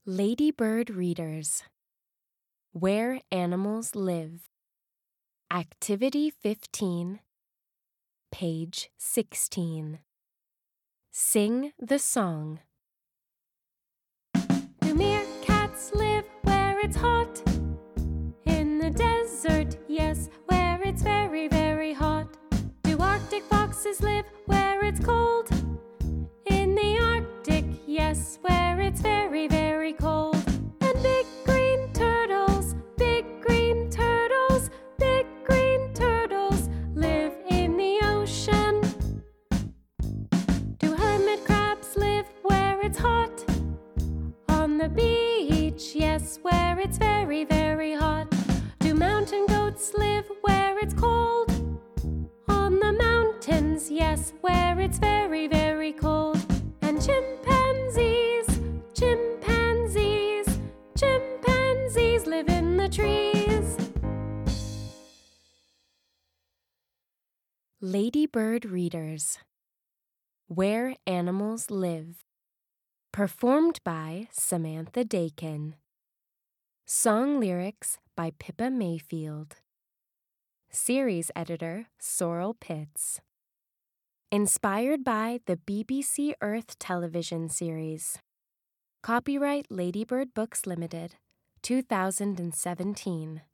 Ladybird Readers. Where Animals Live. Activity 15, page 16. Sing the song. Do meerkats live where it's hot? In the desert, yes, where it's very, very hot. Do Arctic foxes live where it's cold? In the Arctic, yes, where it's very, very cold. And big green turtles live in the ocean. Do hermit crabs live where it's hot? On the beach, yes, where it's very, very hot. Do mountain goats live where it's cold? On the mountains, yes, where it's very, very cold. And chimpanzees live in the trees. Ladybird Readers. Where Animals Live. Performed by Samantha Dakin. Song lyrics by Pippa Mayfield. Series editor Sorrel Pitts. Inspired by the BBC Earth television series. Copyright Ladybird Books Limited, 2017.